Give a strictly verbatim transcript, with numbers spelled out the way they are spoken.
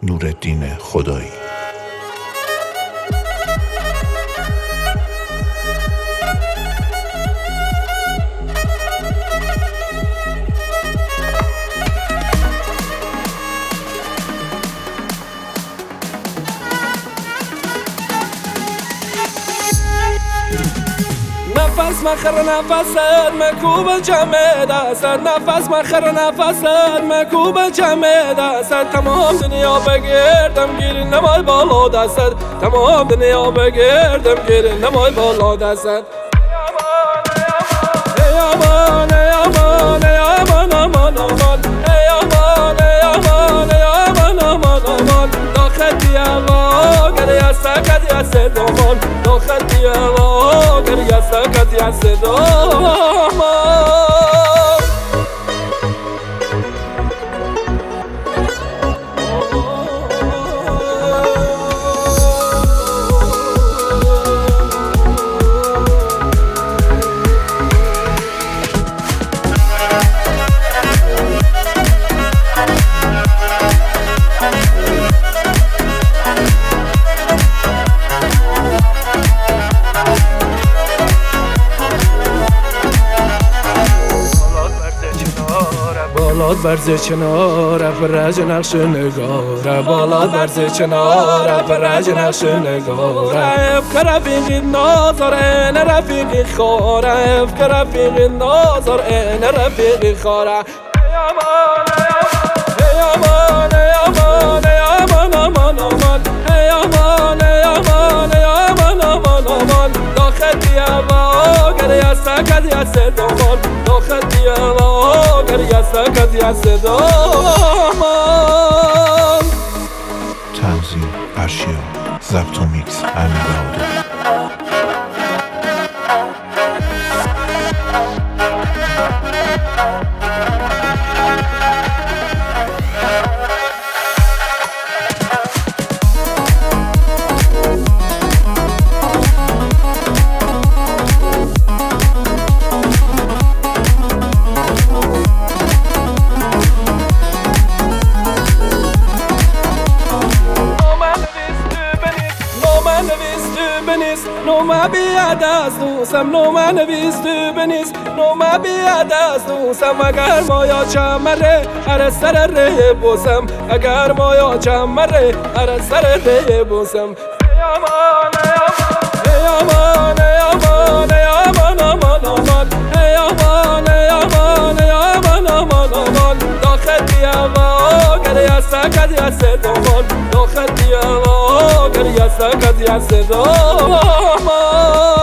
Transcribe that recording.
نورالدین خدایی. نفس مخر نفست مکوب جمع دست، نفس مخر نفست مکوب جمع دست. تمام دنیا بگردم گیر نمای بالا دست، تمام دنیا بگردم گیر نمای بالا دست. ای امان ای امان ای امان امان امان ای امان ای امان ای امان امان امان داخل دیوار گریه سکت یا صدامان، داخل دیوار گریه سکت یا صدامان. بالاد برز چناره فرج نقش نگاره، بالاد برز چناره فرج نقش نگاره. افکر رفیقی نازار این رفیقی خواره، افکر رفیقی نازار این رفیقی خواره. ای امان ای امان ای امان ای امان امان امان ای امان ای امان ای امان امان امان داخل دیوار گریه سکت یا صدامان، داخل دیوار گریه سکت یا صدامان. تنظیم ارشیا، ضبط و میکس امیر بهادر. نوما بیاد از دوستم، نوما نویس تو بنیست، نوما بیاد از دوستم. اگر مایا چمره هر سر ره بوسم، اگر مایا چمره هر سر ره بوسم. ای امان ای امان ای امان ای امان امان امان ای امان ای امان ای امان امان امان داخل دیوار گریه سکت یا صدامان، داخل دیوار گریه سکت یا صدامان.